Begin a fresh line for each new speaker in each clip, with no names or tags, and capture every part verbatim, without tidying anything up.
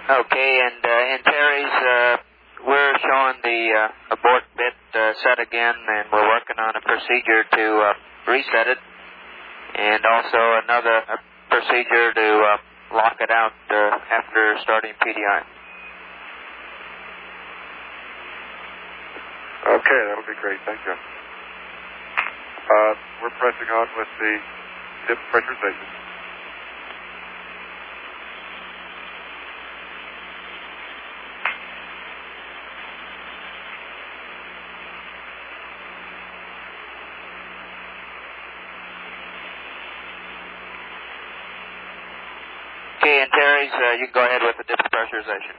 Okay, and uh, in Terry's, uh, we're showing the uh, abort bit uh, set again, and we're working on a procedure to uh, reset it, and also another uh, procedure to uh, lock it out uh, after starting P D I.
Okay, that'll be great. Thank you. Uh, we're pressing on with the dip pressurization.
Okay, and Terry's, uh, you can go ahead with the dip pressurization.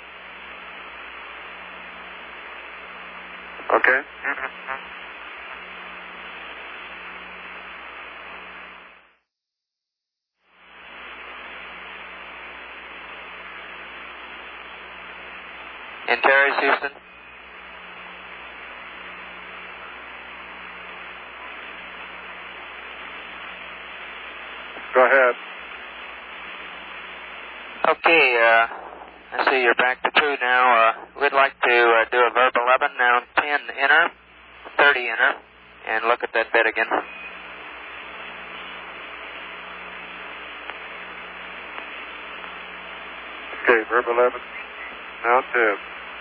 Okay.
And Terry's, Houston.
Go ahead.
Okay, uh, I see you're back to two now. Uh, we'd like to uh, do a verb eleven, now ten inner, thirty inner, and look at that bit again.
Okay, verb eleven, now ten.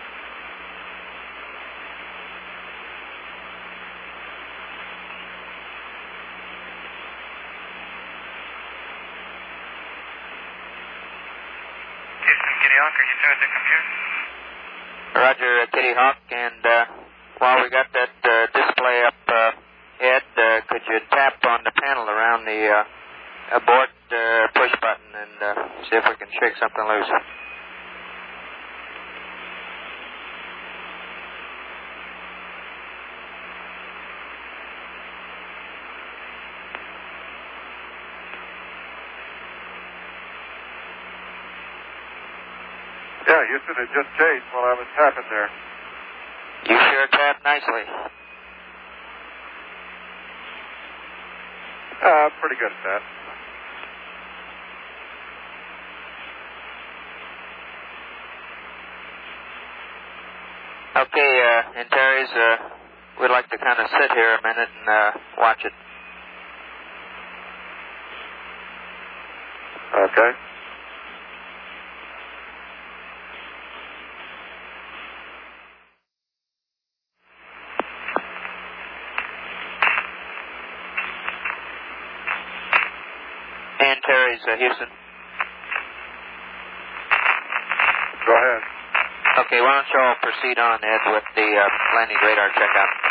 Kitty Hawk, are you through at the computer?
Roger, uh, Kitty Hawk, and uh, while we got that uh, display up, uh, Ed, uh, could you tap on the panel around the uh, abort uh, push button and uh, see if we can shake something loose?
Yeah, Houston, it just changed while I was tapping there.
You sure tapped nicely.
Uh, pretty good at that.
Okay, uh, and Terry's, uh, we'd like to kind of sit here a minute and uh, watch it.
Okay.
And Terry's, uh, Houston.
Go ahead.
Okay, why don't you all proceed on, Ed, with the uh, landing radar checkout.